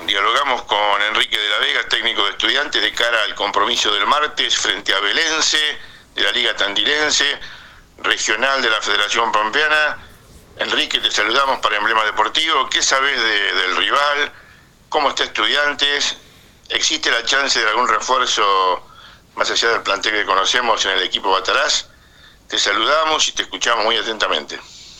Dialogamos con Enrique de la Vega, técnico de Estudiantes, de cara al compromiso del martes frente a Belense, de la Liga Tandilense, regional de la Federación Pampeana. Enrique, te saludamos para Emblema Deportivo. ¿Qué sabés del rival? ¿Cómo está Estudiantes? ¿Existe la chance de algún refuerzo más allá del plantel que conocemos en el equipo Bataraz? Te saludamos y te escuchamos muy atentamente.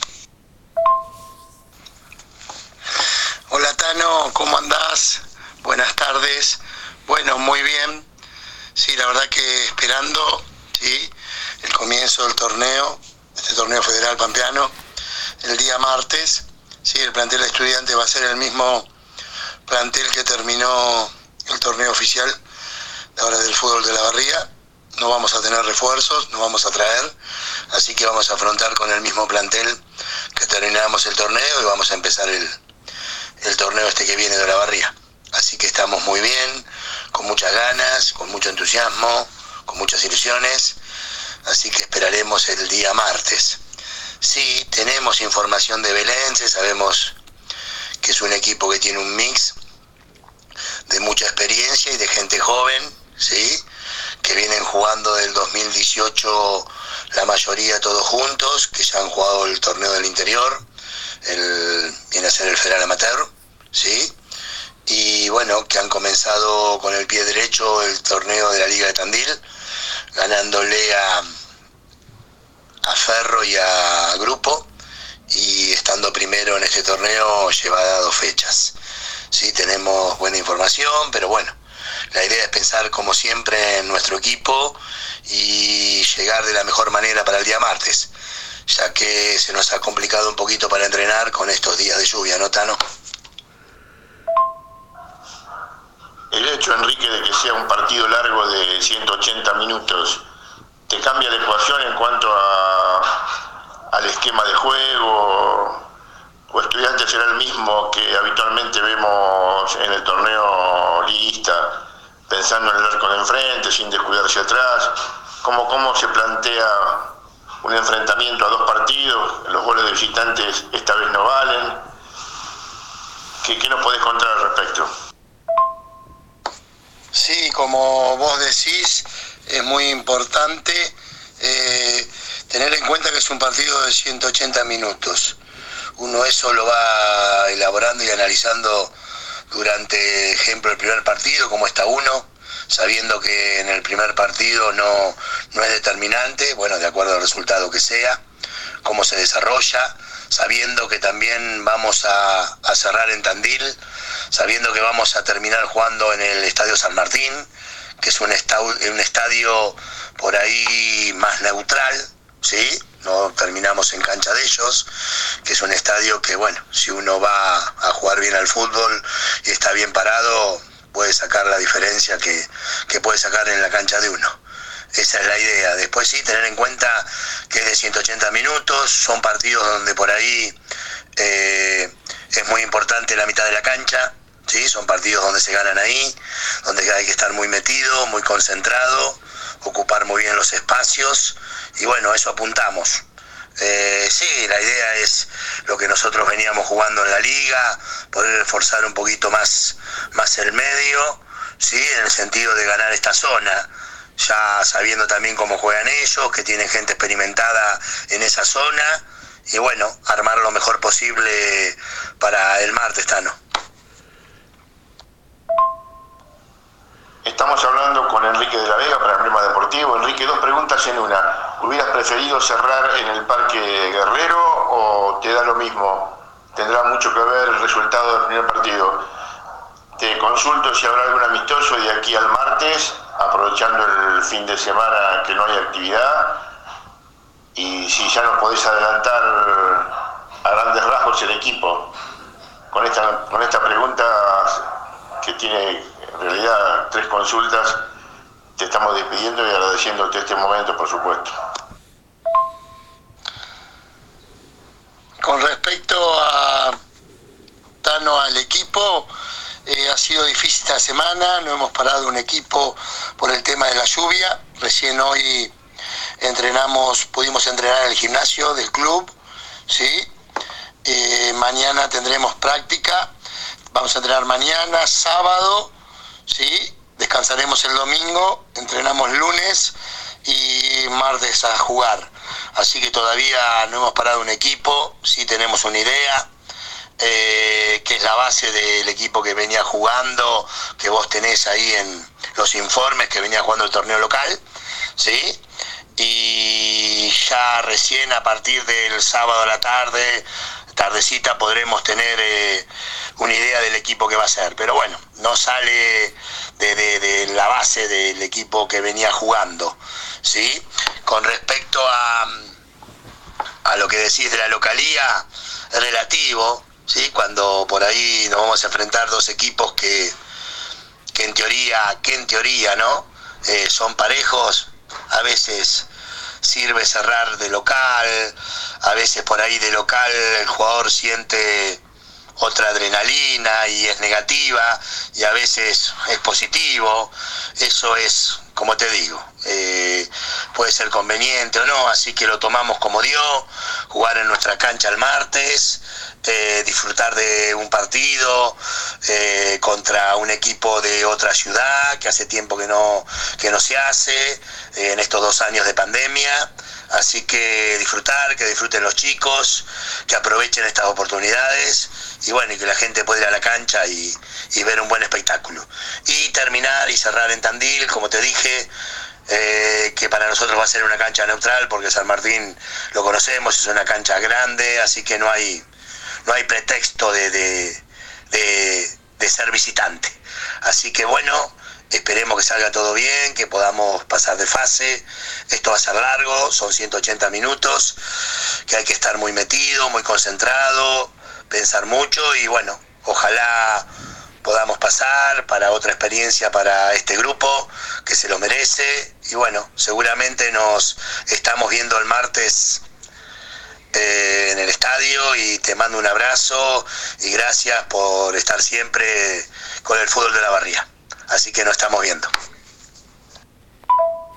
Hola Tano, ¿cómo andás? Buenas tardes. Bueno, muy bien. Sí, la verdad que esperando, ¿sí?, el comienzo del torneo, este torneo federal pampeano, el día martes. Sí, el plantel de Estudiantes va a ser el mismo plantel que terminó el torneo oficial de ahora del fútbol de la Barría. No vamos a tener refuerzos, no vamos a traer, así que vamos a afrontar con el mismo plantel que terminamos el torneo y vamos a empezar el torneo este que viene de la Barría. Así que estamos muy bien, con muchas ganas, con mucho entusiasmo, con muchas ilusiones, así que esperaremos el día martes. Sí, tenemos información de Belense, sabemos que es un equipo que tiene un mix de mucha experiencia y de gente joven, ¿sí?, que vienen jugando del 2018 la mayoría todos juntos, que ya han jugado el torneo del interior, viene a ser el Federal Amateur, ¿sí? Y bueno, que han comenzado con el pie derecho el torneo de la Liga de Tandil, ganándole a Ferro y a Grupo, y estando primero en este torneo lleva 2 fechas. Sí, tenemos buena información, pero bueno, la idea es pensar como siempre en nuestro equipo y llegar de la mejor manera para el día martes, ya que se nos ha complicado un poquito para entrenar con estos días de lluvia, ¿no, Tano? El hecho, Enrique, de que sea un partido largo de 180 minutos, ¿te cambia la ecuación en cuanto al esquema de juego? ¿O Estudiantes será el mismo que habitualmente vemos en el torneo liguista, pensando en el arco de enfrente, sin descuidarse atrás? ¿Cómo se plantea un enfrentamiento a 2 partidos? Los goles de visitantes esta vez no valen. ¿Qué nos podés contar al respecto? Sí, como vos decís, es muy importante tener en cuenta que es un partido de 180 minutos. Uno eso lo va elaborando y analizando durante, ejemplo, el primer partido, cómo está uno, sabiendo que en el primer partido no es determinante, bueno, de acuerdo al resultado que sea, cómo se desarrolla, sabiendo que también vamos a cerrar en Tandil, sabiendo que vamos a terminar jugando en el Estadio San Martín, que es un estadio por ahí más neutral, ¿sí? No terminamos en cancha de ellos, que es un estadio que, bueno, si uno va a jugar bien al fútbol y está bien parado, puede sacar la diferencia que puede sacar en la cancha de uno. Esa es la idea. Después sí, tener en cuenta que es de 180 minutos, son partidos donde por ahí es muy importante la mitad de la cancha, ¿sí? Son partidos donde se ganan ahí, donde hay que estar muy metido, muy concentrado, ocupar muy bien los espacios, y bueno, eso apuntamos. Sí, la idea es lo que nosotros veníamos jugando en la liga, poder reforzar un poquito más el medio, ¿sí?, en el sentido de ganar esta zona, ya sabiendo también cómo juegan ellos, que tienen gente experimentada en esa zona, y bueno, armar lo mejor posible para el martes, Tano. Estamos hablando con Enrique de la Vega para Emblema Deportivo. Enrique, 2 preguntas en una. ¿Hubieras preferido cerrar en el Parque Guerrero o te da lo mismo? Tendrá mucho que ver el resultado del primer partido. Te consulto si habrá algún amistoso de aquí al martes, aprovechando el fin de semana que no hay actividad, y si ya nos podés adelantar a grandes rasgos el equipo. Con esta pregunta, que tiene en realidad 3 consultas, te estamos despidiendo y agradeciéndote este momento, por supuesto. Con respecto a Tano, al equipo, ha sido difícil esta semana, no hemos parado un equipo por el tema de la lluvia. Recién hoy pudimos entrenar en el gimnasio del club, ¿sí? Mañana tendremos práctica, vamos a entrenar mañana, sábado, ¿sí? Descansaremos el domingo, entrenamos lunes y martes a jugar. Así que todavía no hemos parado un equipo, sí tenemos una idea, que es la base del equipo que venía jugando, que vos tenés ahí en los informes, que venía jugando el torneo local, ¿sí? Y ya recién a partir del sábado a la tardecita podremos tener una idea del equipo que va a ser, pero bueno, no sale de la base del equipo que venía jugando, ¿sí? Con respecto a lo que decís de la localía, es relativo, ¿sí? Cuando por ahí nos vamos a enfrentar dos equipos que en teoría, ¿no? Son parejos, a veces sirve cerrar de local, a veces por ahí de local el jugador siente otra adrenalina y es negativa, y a veces es positivo. Eso es, como te digo, puede ser conveniente o no, así que lo tomamos como dio, jugar en nuestra cancha el martes, disfrutar de un partido contra un equipo de otra ciudad que hace tiempo que no se hace en estos 2 años de pandemia. Así que que disfruten los chicos, que aprovechen estas oportunidades y bueno, y que la gente pueda ir a la cancha y ver un buen espectáculo. Y terminar y cerrar en Tandil, como te dije, que para nosotros va a ser una cancha neutral porque San Martín lo conocemos, es una cancha grande, así que no hay pretexto de ser visitante. Así que bueno, esperemos que salga todo bien, que podamos pasar de fase. Esto va a ser largo, son 180 minutos, que hay que estar muy metido, muy concentrado, pensar mucho y bueno, ojalá podamos pasar para otra experiencia para este grupo que se lo merece. Y bueno, seguramente nos estamos viendo el martes en el estadio y te mando un abrazo y gracias por estar siempre con el fútbol de la barría. Así que nos estamos viendo.